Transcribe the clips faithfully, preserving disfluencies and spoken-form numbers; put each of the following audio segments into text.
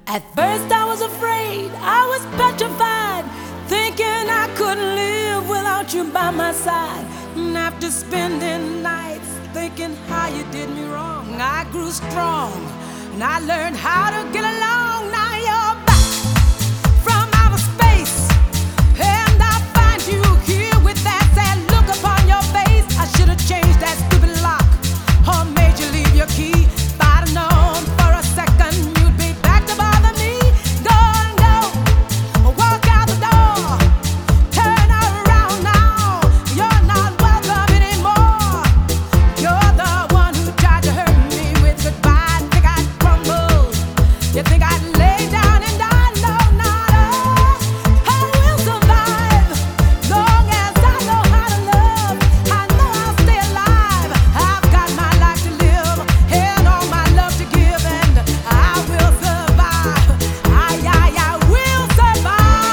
At first I was afraid, I was petrified, thinking I couldn't live without you by my side. And after spending nights thinking how you did me wrong, I grew strong and I learned how to get along. Now you're back from outer space, and I find you here with that sad look upon your face. I should have changed that stupid lock or made you leave your key. If I'd have known for a second you'd be back to bother me. Go and go, walk out the door, turn around now. You're not welcome anymore. You're the one who tried to hurt me with goodbye. Think I'd crumble? You think I'd lay down and die? No, not us. I will survive long as I know how to love. I know I'll stay alive. I've got my life to live and all my love to give, and I will survive. I, I, I will survive.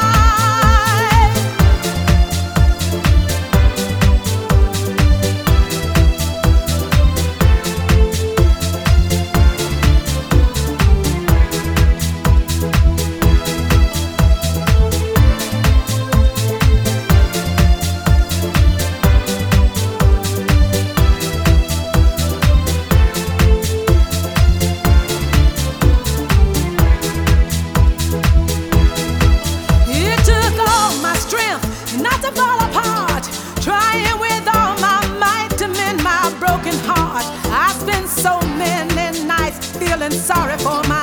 It took all my strength not to fall apart, trying with all my might to mend my broken heart. I spent so many nights feeling sorry for my